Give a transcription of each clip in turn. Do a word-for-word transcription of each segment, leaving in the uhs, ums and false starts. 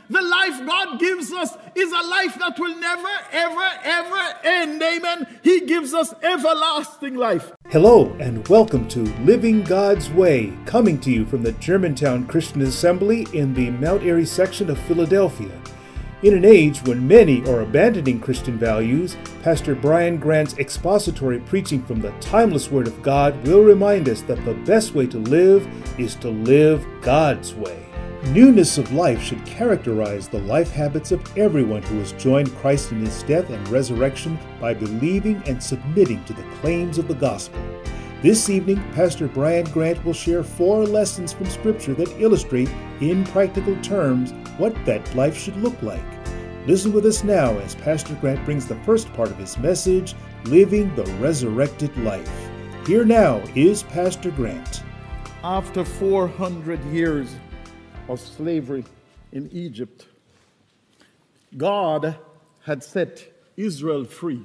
The life God gives us is a life that will never, ever, ever end. Amen. He gives us everlasting life. Hello and welcome to Living God's Way, coming to you from the Germantown Christian Assembly in the Mount Airy section of Philadelphia. In an age when many are abandoning Christian values, Pastor Brian Grant's expository preaching from the timeless Word of God will remind us that the best way to live is to live God's way. Newness of life should characterize the life habits of everyone who has joined Christ in his death and resurrection by believing and submitting to the claims of the gospel. This evening, Pastor Brian Grant will share four lessons from Scripture that illustrate, in practical terms, what that life should look like. Listen with us now as Pastor Grant brings the first part of his message, Living the Resurrected Life. Here now is Pastor Grant. After four hundred years of slavery in Egypt, God had set Israel free.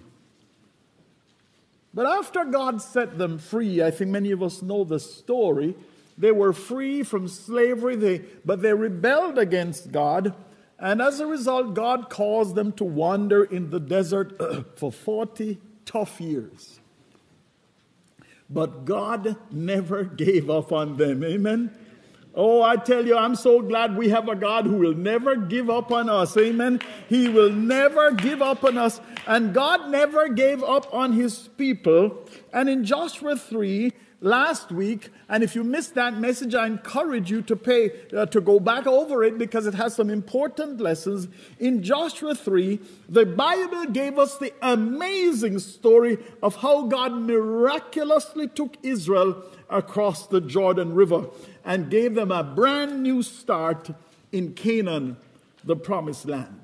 But after God set them free, I think many of us know the story, they were free from slavery, they, but they rebelled against God, and as a result, God caused them to wander in the desert for forty tough years. But God never gave up on them, amen? Oh, I tell you, I'm so glad we have a God who will never give up on us. Amen. He will never give up on us. And God never gave up on his people. And in Joshua three, last week, and if you missed that message, I encourage you to pay uh, to go back over it because it has some important lessons. In Joshua three, the Bible gave us the amazing story of how God miraculously took Israel across the Jordan River and gave them a brand new start in Canaan, the promised land.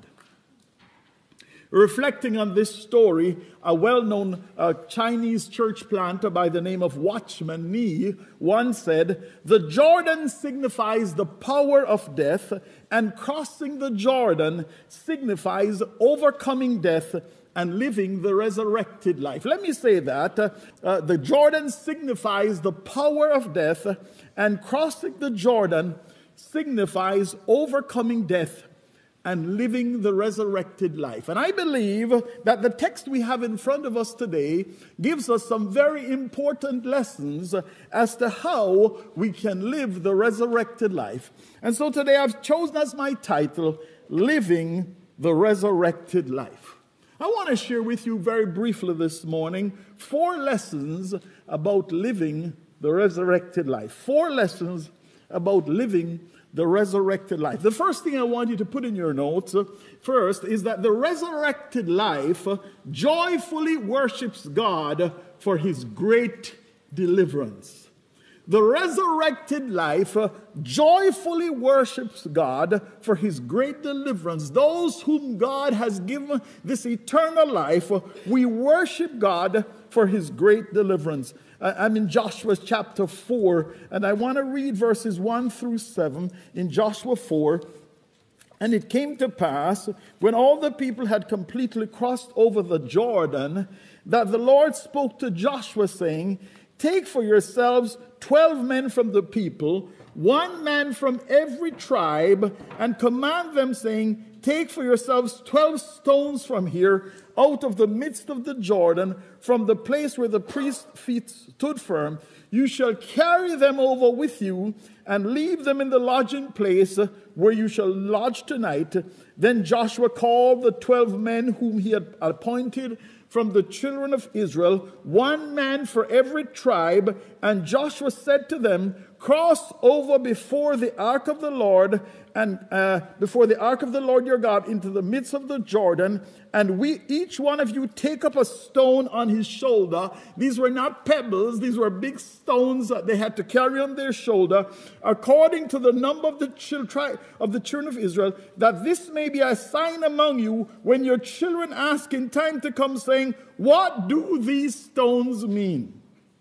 Reflecting on this story, a well-known uh, Chinese church planter by the name of Watchman Nee once said, "The Jordan signifies the power of death, and crossing the Jordan signifies overcoming death and living the resurrected life." Let me say that. Uh, uh, the Jordan signifies the power of death, and crossing the Jordan signifies overcoming death and living the resurrected life. And I believe that the text we have in front of us today gives us some very important lessons as to how we can live the resurrected life. And so today I've chosen as my title, Living the Resurrected Life. I want to share with you very briefly this morning four lessons about living the resurrected life. Four lessons about living the resurrected life. The first thing I want you to put in your notes uh, first is that the resurrected life uh, joyfully worships God for his great deliverance. The resurrected life uh, joyfully worships God for his great deliverance. Those whom God has given this eternal life, uh, we worship God for his great deliverance. I'm in Joshua chapter four, and I want to read verses one through seven in Joshua four. "And it came to pass, when all the people had completely crossed over the Jordan, that the Lord spoke to Joshua, saying, 'Take for yourselves twelve men from the people, one man from every tribe, and command them, saying, Take for yourselves twelve stones from here, out of the midst of the Jordan, from the place where the priest's feet stood firm. You shall carry them over with you, and leave them in the lodging place where you shall lodge tonight.' Then Joshua called the twelve men whom he had appointed from the children of Israel, one man for every tribe. And Joshua said to them, 'Cross over before the ark of the Lord, and uh, before the ark of the Lord your God into the midst of the Jordan, and we each one of you take up a stone on his shoulder.'" These were not pebbles, these were big stones that they had to carry on their shoulder, "according to the number of the children of the children of Israel, that this may be a sign among you when your children ask in time to come, saying, What do these stones mean?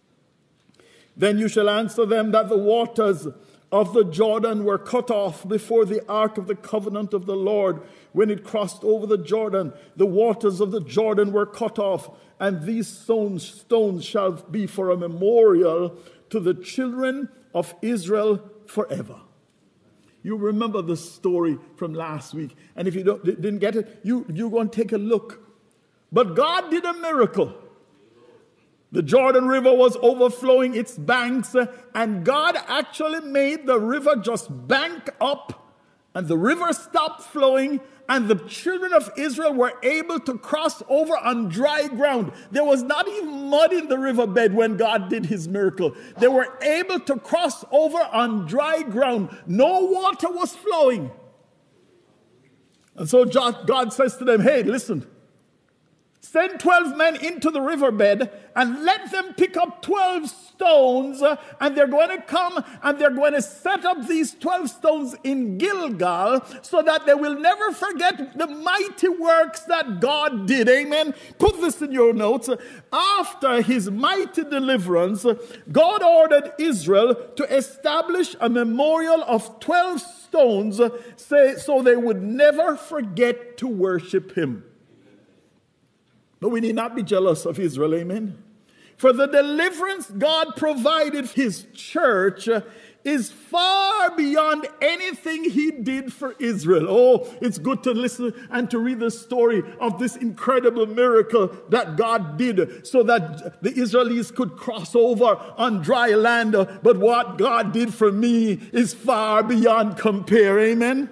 Then you shall answer them that the waters of the Jordan were cut off before the ark of the covenant of the Lord. When it crossed over the Jordan, the waters of the Jordan were cut off, and these stones, stones shall be for a memorial to the children of Israel forever." You remember the story from last week. And if you don't, didn't get it, you, you go and take a look. But God did a miracle. The Jordan River was overflowing its banks, and God actually made the river just bank up, and the river stopped flowing, and the children of Israel were able to cross over on dry ground. There was not even mud in the riverbed when God did his miracle. They were able to cross over on dry ground. No water was flowing. And so God says to them, hey, listen, send twelve men into the riverbed and let them pick up twelve stones, uh, and they're going to come and they're going to set up these twelve stones in Gilgal so that they will never forget the mighty works that God did. Amen. Put this in your notes. After his mighty deliverance, God ordered Israel to establish a memorial of twelve stones so they would never forget to worship him. But we need not be jealous of Israel, amen? For the deliverance God provided his church is far beyond anything he did for Israel. Oh, it's good to listen and to read the story of this incredible miracle that God did so that the Israelites could cross over on dry land. But what God did for me is far beyond compare, amen?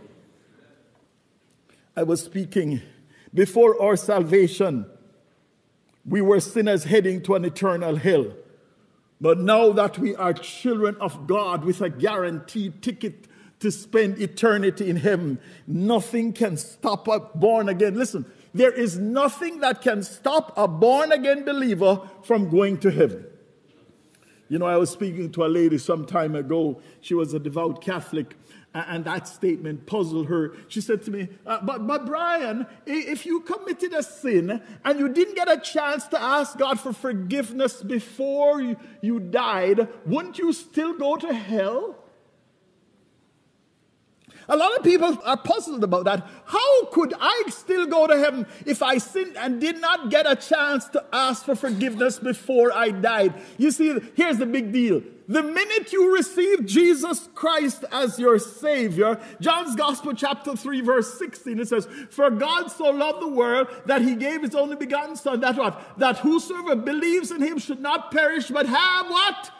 I was speaking. Before our salvation, we were sinners heading to an eternal hell. But now that we are children of God with a guaranteed ticket to spend eternity in heaven, nothing can stop a born again. Listen, there is nothing that can stop a born again believer from going to heaven. You know, I was speaking to a lady some time ago. She was a devout Catholic. And that statement puzzled her. She said to me, uh, but, but Brian, if you committed a sin and you didn't get a chance to ask God for forgiveness before you, you died, wouldn't you still go to hell? A lot of people are puzzled about that. How could I still go to heaven if I sinned and did not get a chance to ask for forgiveness before I died? You see, here's the big deal. The minute you receive Jesus Christ as your Savior, John's Gospel chapter three verse sixteen, it says, for God so loved the world that he gave his only begotten Son, that what? That whosoever believes in him should not perish but have what?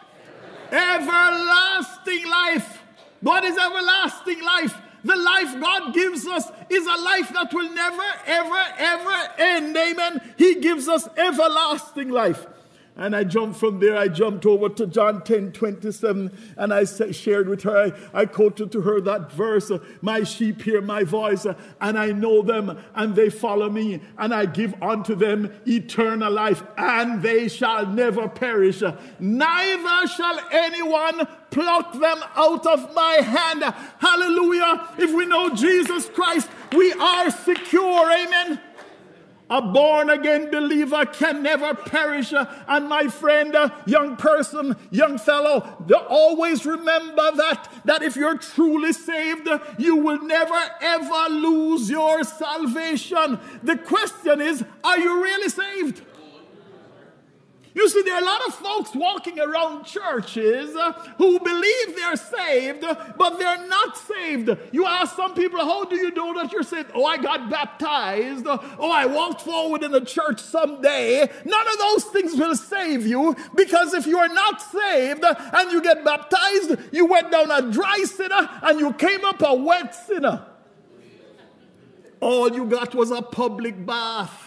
Everlasting life. What is everlasting life? The life God gives us is a life that will never, ever, ever end. Amen. He gives us everlasting life. And I jumped from there, I jumped over to John ten twenty-seven, and I shared with her, I, I quoted to her that verse, my sheep hear my voice, and I know them, and they follow me, and I give unto them eternal life, and they shall never perish. Neither shall anyone pluck them out of my hand. Hallelujah. If we know Jesus Christ, we are secure. Amen. A born-again believer can never perish. And my friend, young person, young fellow, always remember that, that if you're truly saved, you will never, ever lose your salvation. The question is, are you really saved? You see, there are a lot of folks walking around churches uh, who believe they're saved, but they're not saved. You ask some people, how do you know that you're saved? Oh, I got baptized. Oh, I walked forward in the church someday. None of those things will save you, because if you are not saved and you get baptized, you went down a dry sinner and you came up a wet sinner. All you got was a public bath.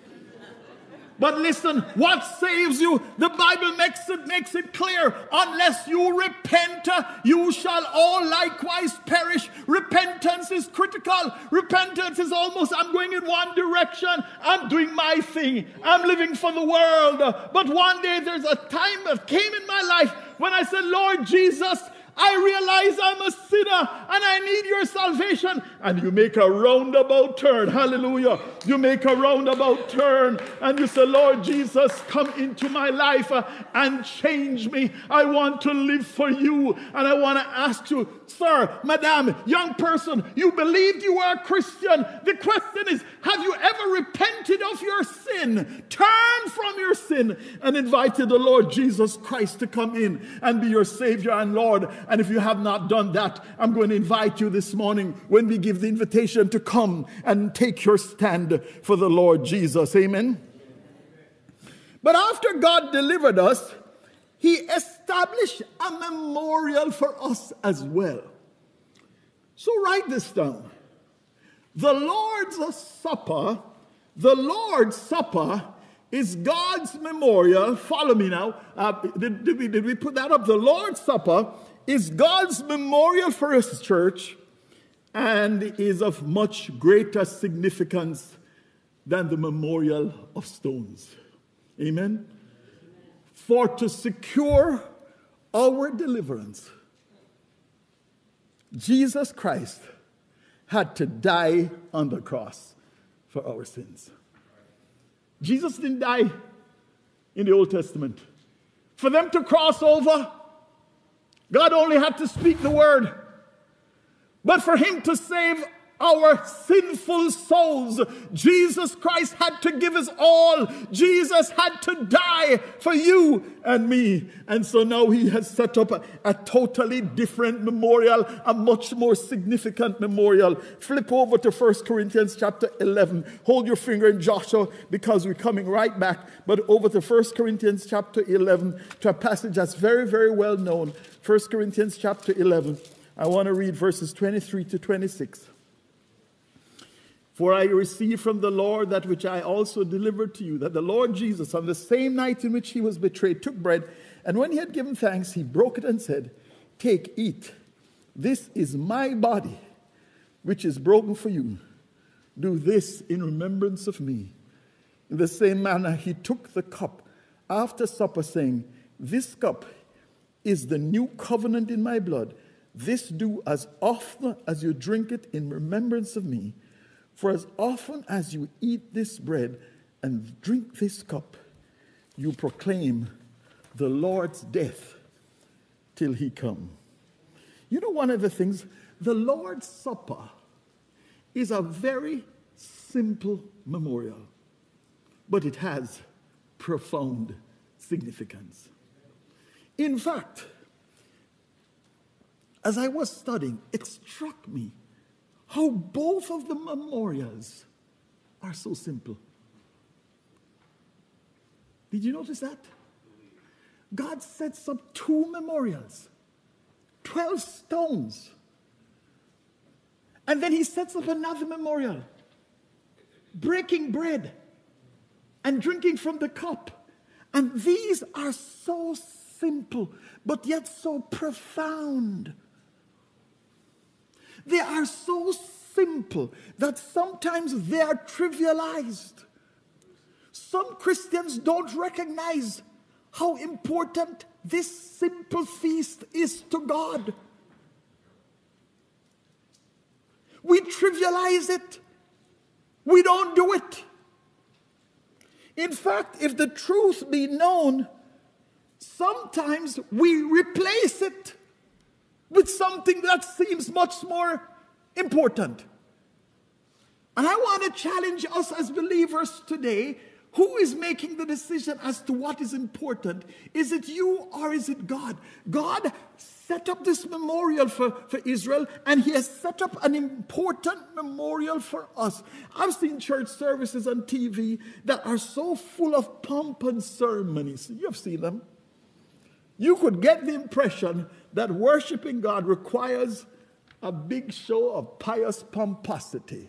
But listen, what saves you? The Bible makes it, makes it clear. Unless you repent, you shall all likewise perish. Repentance is critical. Repentance is almost, I'm going in one direction. I'm doing my thing. I'm living for the world. But one day there's a time that came in my life when I said, Lord Jesus, I realize I'm a sinner and I need your salvation. And you make a roundabout turn. Hallelujah. You make a roundabout turn and you say, Lord Jesus, come into my life uh, and change me. I want to live for you. And I want to ask you, sir, madam, young person, you believed you were a Christian. The question is, have you ever repented of your sin? Turn from your sin and invited the Lord Jesus Christ to come in and be your Savior and Lord. And if you have not done that, I'm going to invite you this morning when we give the invitation to come and take your stand for the Lord Jesus. Amen. But after God delivered us, he established a memorial for us as well. So write this down. The Lord's Supper, the Lord's Supper is God's memorial. Follow me now. Uh, did, did, we, did we put that up? The Lord's Supper is God's memorial for his church and is of much greater significance than the memorial of stones. Amen? For to secure our deliverance, Jesus Christ had to die on the cross for our sins. Jesus didn't die in the Old Testament. For them to cross over, God only had to speak the word. But for him to save our sinful souls, Jesus Christ had to give us all. Jesus had to die for you and me. And so now he has set up a, a totally different memorial, a much more significant memorial. Flip over to First Corinthians chapter eleven. Hold your finger in Joshua because we're coming right back. But over to First Corinthians chapter eleven, to a passage that's very, very well known. First Corinthians chapter eleven. I want to read verses twenty-three to twenty-six. For I received from the Lord that which I also delivered to you, that the Lord Jesus, on the same night in which he was betrayed, took bread, and when he had given thanks, he broke it and said, "Take, eat. This is my body, which is broken for you. Do this in remembrance of me." In the same manner, he took the cup after supper, saying, "This cup is the new covenant in my blood. This do as often as you drink it in remembrance of me. For as often as you eat this bread and drink this cup, you proclaim the Lord's death till he come." You know, one of the things, the Lord's Supper is a very simple memorial, but it has profound significance. In fact, as I was studying, it struck me how both of the memorials are so simple. Did you notice that? God sets up two memorials, twelve stones. And then he sets up another memorial, breaking bread and drinking from the cup. And these are so simple, but yet so profound. They are so simple that sometimes they are trivialized. Some Christians don't recognize how important this simple feast is to God. We trivialize it. We don't do it. In fact, if the truth be known, sometimes we replace it with something that seems much more important. And I want to challenge us as believers today. Who is making the decision as to what is important? Is it you or is it God? God set up this memorial for, for Israel, and he has set up an important memorial for us. I've seen church services on T V that are so full of pomp and ceremonies. You've seen them. You could get the impression that worshiping God requires a big show of pious pomposity.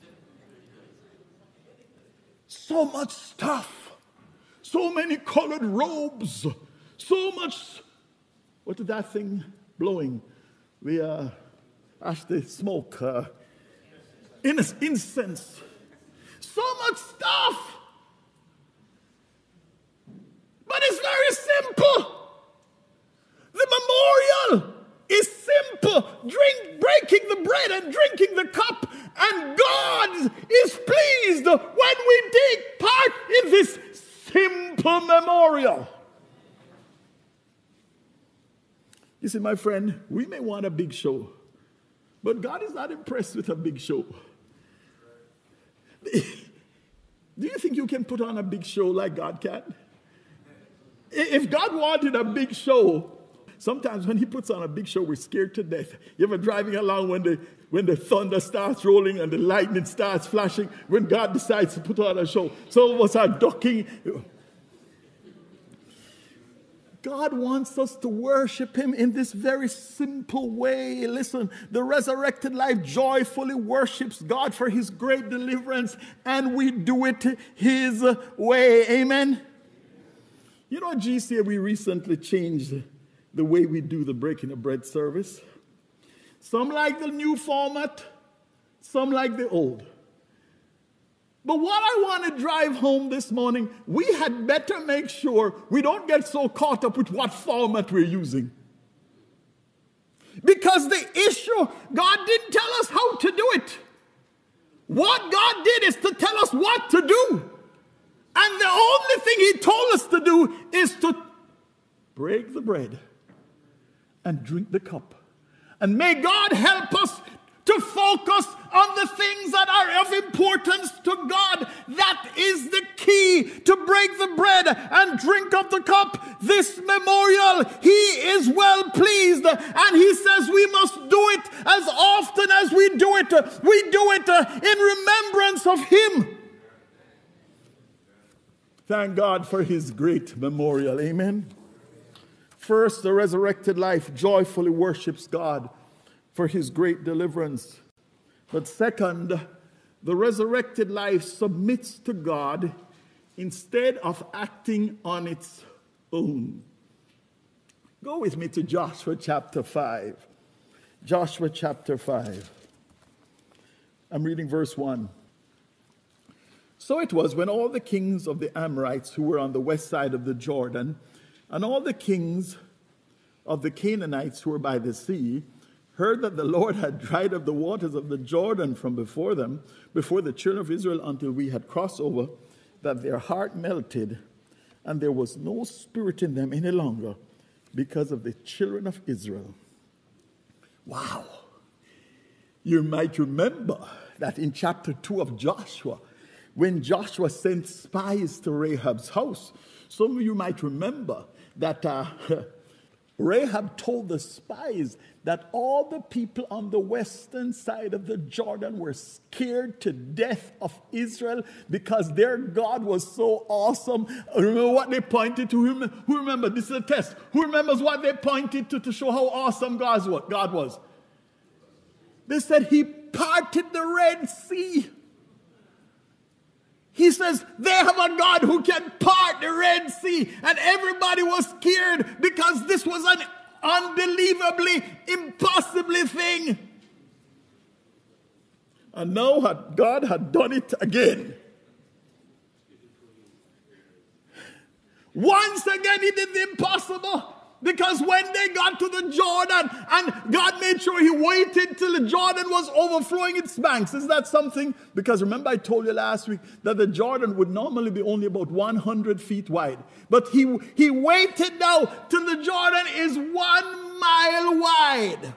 So much stuff, so many colored robes, so much, what is that thing blowing? We uh, actually smoke, uh, incense. So much stuff. But it's very simple. The memorial is simple. Drink, breaking the bread and drinking the cup. And God is pleased when we take part in this simple memorial. You see, my friend, we may want a big show, but God is not impressed with a big show. Do you think you can put on a big show like God can? If God wanted a big show, sometimes when he puts on a big show, we're scared to death. You ever driving along when the, when the thunder starts rolling and the lightning starts flashing, when God decides to put on a show, some of us are ducking. God wants us to worship him in this very simple way. Listen, the resurrected life joyfully worships God for his great deliverance, and we do it his way. Amen? You know, G C A, we recently changed the way we do the breaking of bread service. Some like the new format, some like the old. But what I want to drive home this morning, we had better make sure we don't get so caught up with what format we're using. Because the issue, God didn't tell us how to do it. What God did is to tell us what to do. And the only thing he told us to do is to break the bread and drink the cup. And may God help us to focus on the things that are of importance to God. That is the key, to break the bread and drink of the cup. This memorial, he is well pleased, and he says we must do it as often as we do it. We do it in remembrance of him. Thank God for his great memorial. Amen. First, the resurrected life joyfully worships God for his great deliverance. But second, the resurrected life submits to God instead of acting on its own. Go with me to Joshua chapter five. Joshua chapter five. I'm reading verse one. So it was when all the kings of the Amorites who were on the west side of the Jordan, and all the kings of the Canaanites who were by the sea, heard that the Lord had dried up the waters of the Jordan from before them, before the children of Israel, until we had crossed over, that their heart melted, and there was no spirit in them any longer because of the children of Israel. Wow. You might remember that in chapter two of Joshua, when Joshua sent spies to Rahab's house, some of you might remember that uh, Rahab told the spies that all the people on the western side of the Jordan were scared to death of Israel because their God was so awesome. Remember what they pointed to? Who remember? This is a test. Who remembers what they pointed to to show how awesome God was? They said he parted the Red Sea. He says they have a God who can part the Red Sea. And everybody was scared because this was an unbelievably, impossibly thing. And now God had done it again. Once again he did the impossible. Because when they got to the Jordan, and God made sure he waited till the Jordan was overflowing its banks. Is that something? Because remember I told you last week that the Jordan would normally be only about one hundred feet wide. But he, he waited now till the Jordan is one mile wide.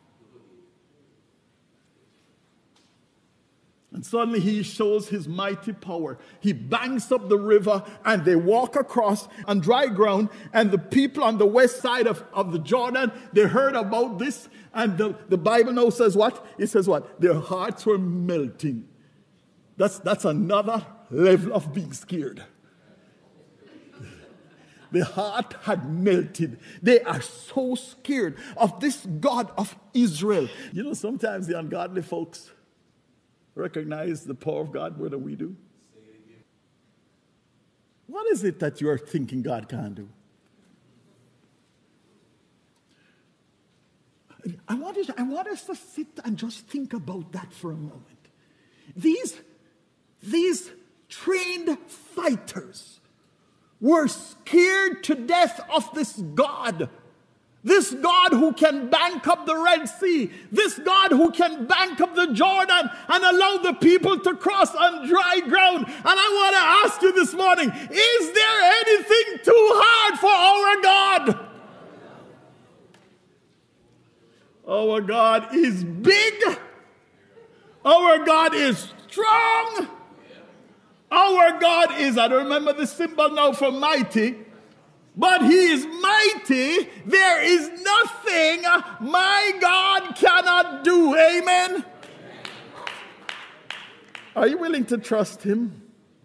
And suddenly he shows his mighty power. He banks up the river and they walk across on dry ground. And the people on the west side of, of the Jordan, they heard about this. And the, the Bible now says what? It says what? Their hearts were melting. That's, that's another level of being scared. The heart had melted. They are so scared of this God of Israel. You know, sometimes the ungodly folks recognize the power of God more than we do. What is it that you're thinking God can't do? I want, us, I want us to sit and just think about that for a moment. These, these trained fighters were scared to death of this God. This God who can bank up the Red Sea. This God who can bank up the Jordan and allow the people to cross on dry ground. And I want to ask you this morning, is there anything too hard for our God? Our God is big. Our God is strong. Our God is, I remember the symbol now for mighty. but he is mighty. There is nothing my God cannot do. Amen. Are you willing to trust him?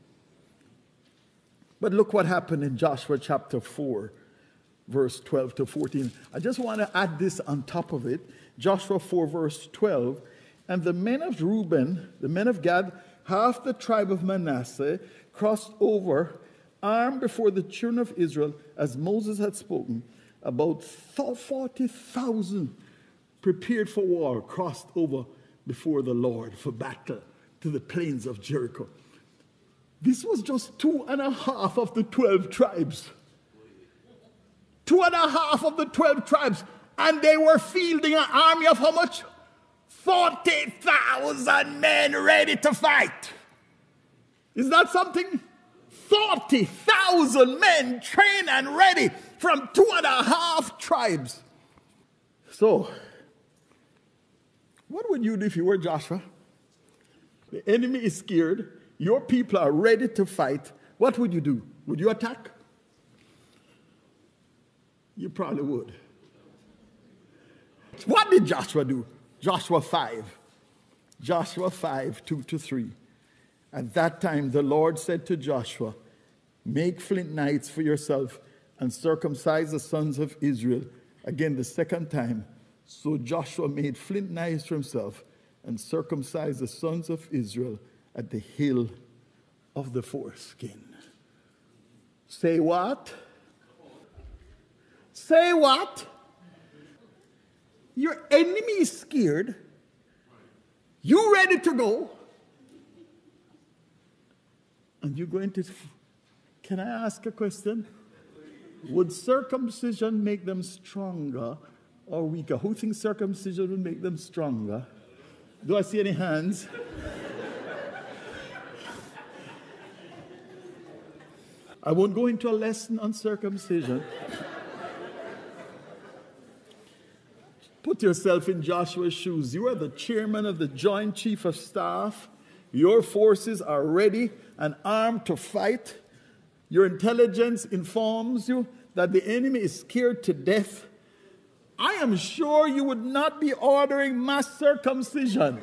But look what happened in Joshua chapter four, verse twelve to fourteen. I just want to add this on top of it. Joshua four, verse twelve. And the men of Reuben, the men of Gad, half the tribe of Manasseh, crossed over, armed before the children of Israel, as Moses had spoken. About forty thousand prepared for war crossed over before the Lord for battle to the plains of Jericho. This was just two and a half of the twelve tribes. Two and a half of the twelve tribes. And they were fielding an army of how much? forty thousand men ready to fight. Is that something? forty thousand men trained and ready from two and a half tribes. So, what would you do if you were Joshua? The enemy is scared. Your people are ready to fight. What would you do? Would you attack? You probably would. What did Joshua do? Joshua five. Joshua five, two to three. At that time the Lord said to Joshua, make flint knives for yourself and circumcise the sons of Israel. Again, the second time. So Joshua made flint knives for himself and circumcised the sons of Israel at the hill of the foreskin. Say what? Say what? Your enemy is scared. You ready to go. And you're going to... Can I ask a question? Would circumcision make them stronger or weaker? Who thinks circumcision would make them stronger? Do I see any hands? I won't go into a lesson on circumcision. Put yourself in Joshua's shoes. You are the chairman of the Joint Chief of Staff. Your forces are ready and armed to fight. Your intelligence informs you that the enemy is scared to death. I am sure you would not be ordering mass circumcision.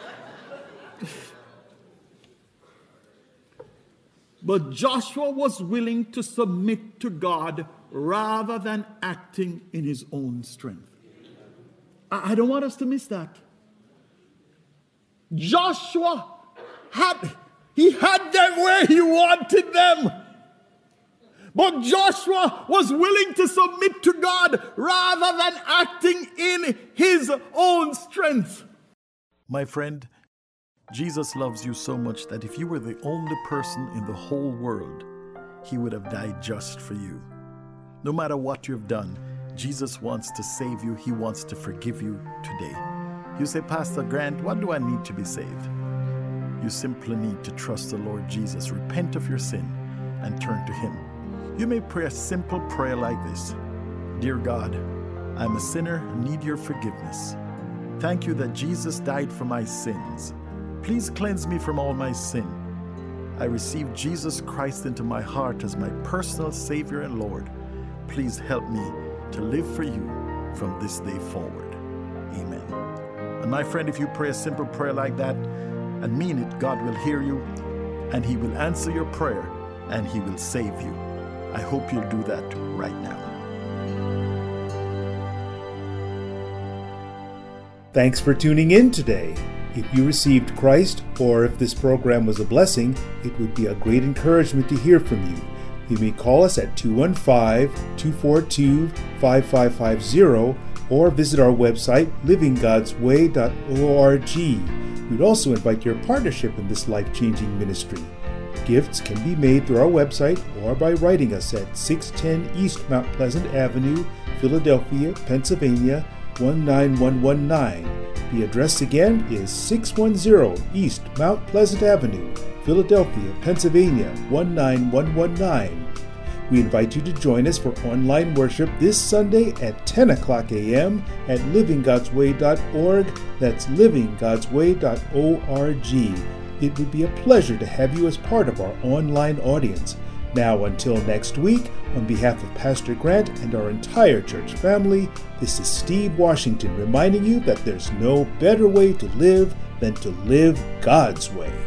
But Joshua was willing to submit to God rather than acting in his own strength. I don't want us to miss that. Joshua had, he had them where he wanted them. But Joshua was willing to submit to God rather than acting in his own strength. My friend, Jesus loves you so much that if you were the only person in the whole world, he would have died just for you. No matter what you've done, Jesus wants to save you. He wants to forgive you today. You say, Pastor Grant, what do I need to be saved? You simply need to trust the Lord Jesus, repent of your sin, and turn to him. You may pray a simple prayer like this. Dear God, I'm a sinner and need your forgiveness. Thank you that Jesus died for my sins. Please cleanse me from all my sin. I receive Jesus Christ into my heart as my personal Savior and Lord. Please help me to live for you from this day forward. Amen. And my friend, if you pray a simple prayer like that and mean it, God will hear you and he will answer your prayer and he will save you. I hope you'll do that right now. Thanks for tuning in today. If you received Christ, or if this program was a blessing, it would be a great encouragement to hear from you. You may call us at two one five, two four two, five five five zero or visit our website, living gods way dot org. We'd also invite your partnership in this life-changing ministry. Gifts can be made through our website or by writing us at six ten East Mount Pleasant Avenue, Philadelphia, Pennsylvania, one nine one one nine. The address again is six ten East Mount Pleasant Avenue, Philadelphia, Pennsylvania, one nine one one nine. We invite you to join us for online worship this Sunday at ten o'clock a.m. at living gods way dot org. That's living gods way dot org. It would be a pleasure to have you as part of our online audience. Now, until next week, on behalf of Pastor Grant and our entire church family, this is Steve Washington reminding you that there's no better way to live than to live God's way.